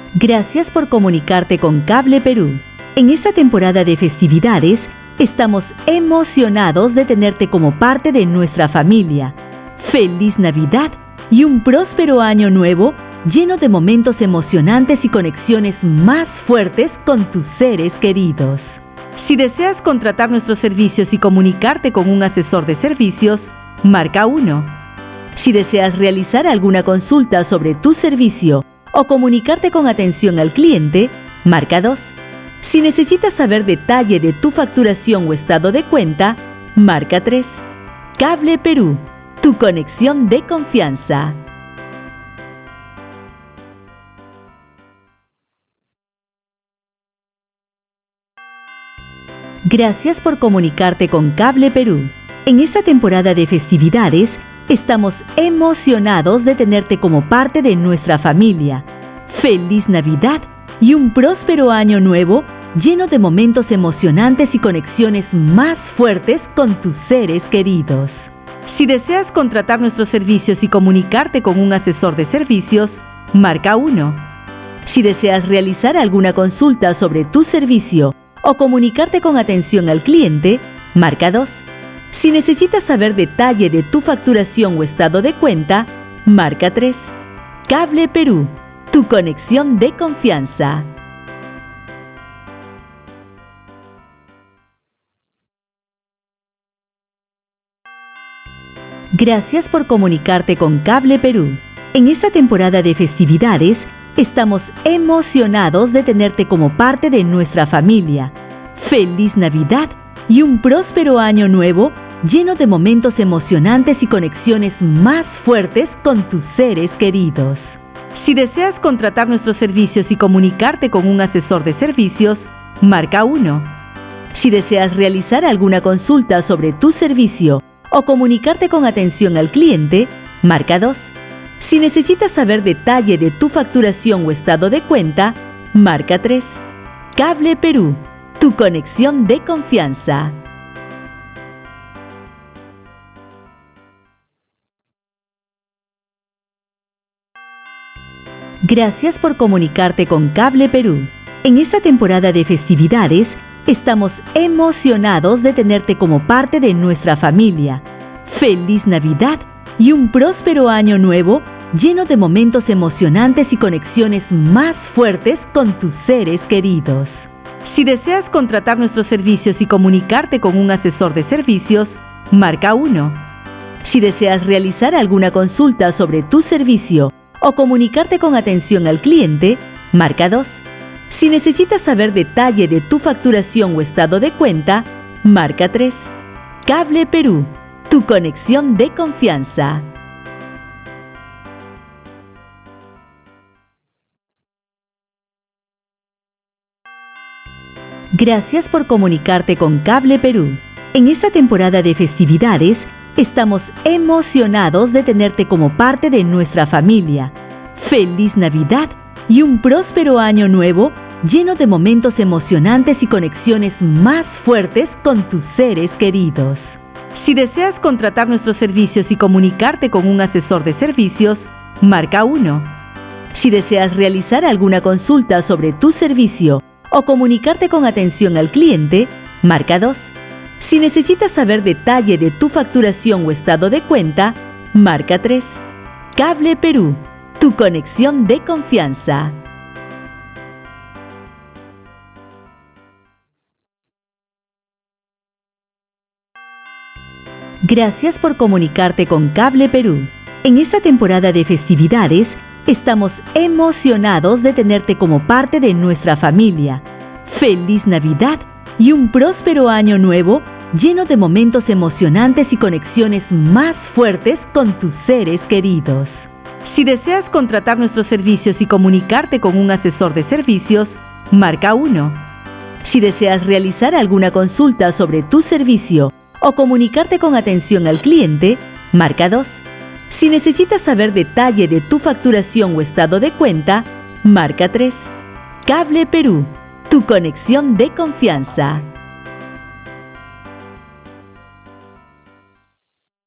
Gracias por comunicarte con Cable Perú. En esta temporada de festividades, estamos emocionados de tenerte como parte de nuestra familia. ¡Feliz Navidad y un próspero año nuevo lleno de momentos emocionantes y conexiones más fuertes con tus seres queridos! Si deseas contratar nuestros servicios y comunicarte con un asesor de servicios, marca 1. Si deseas realizar alguna consulta sobre tu servicio o comunicarte con atención al cliente, marca 2. Si necesitas saber detalle de tu facturación o estado de cuenta, marca 3. Cable Perú, tu conexión de confianza. Gracias por comunicarte con Cable Perú. En esta temporada de festividades, estamos emocionados de tenerte como parte de nuestra familia. ¡Feliz Navidad y un próspero año nuevo lleno de momentos emocionantes y conexiones más fuertes con tus seres queridos! Si deseas contratar nuestros servicios y comunicarte con un asesor de servicios, marca 1. Si deseas realizar alguna consulta sobre tu servicio o comunicarte con atención al cliente, marca 2. Si necesitas saber detalle de tu facturación o estado de cuenta, marca 3. Cable Perú, tu conexión de confianza. Gracias por comunicarte con Cable Perú. En esta temporada de festividades, estamos emocionados de tenerte como parte de nuestra familia. ¡Feliz Navidad y un próspero año nuevo lleno de momentos emocionantes y conexiones más fuertes con tus seres queridos! Si deseas contratar nuestros servicios y comunicarte con un asesor de servicios, marca 1. Si deseas realizar alguna consulta sobre tu servicio o comunicarte con atención al cliente, marca 2. Si necesitas saber detalle de tu facturación o estado de cuenta, marca 3. Cable Perú, tu conexión de confianza. Gracias por comunicarte con Cable Perú. En esta temporada de festividades, estamos emocionados de tenerte como parte de nuestra familia. ¡Feliz Navidad y un próspero año nuevo lleno de momentos emocionantes y conexiones más fuertes con tus seres queridos! Si deseas contratar nuestros servicios y comunicarte con un asesor de servicios, marca 1. Si deseas realizar alguna consulta sobre tu servicio o comunicarte con atención al cliente, marca 2. Si necesitas saber detalle de tu facturación o estado de cuenta, marca 3. Cable Perú, tu conexión de confianza. Gracias por comunicarte con Cable Perú. En esta temporada de festividades, estamos emocionados de tenerte como parte de nuestra familia. ¡Feliz Navidad y un próspero año nuevo lleno de momentos emocionantes y conexiones más fuertes con tus seres queridos! Si deseas contratar nuestros servicios y comunicarte con un asesor de servicios, marca 1. Si deseas realizar alguna consulta sobre tu servicio o comunicarte con atención al cliente, marca 2. Si necesitas saber detalle de tu facturación o estado de cuenta, marca 3. Cable Perú, tu conexión de confianza. Gracias por comunicarte con Cable Perú. En esta temporada de festividades, estamos emocionados de tenerte como parte de nuestra familia. ¡Feliz Navidad y un próspero año nuevo lleno de momentos emocionantes y conexiones más fuertes con tus seres queridos! Si deseas contratar nuestros servicios y comunicarte con un asesor de servicios, marca 1. Si deseas realizar alguna consulta sobre tu servicio o comunicarte con atención al cliente, marca 2. Si necesitas saber detalle de tu facturación o estado de cuenta, marca 3. Cable Perú, tu conexión de confianza.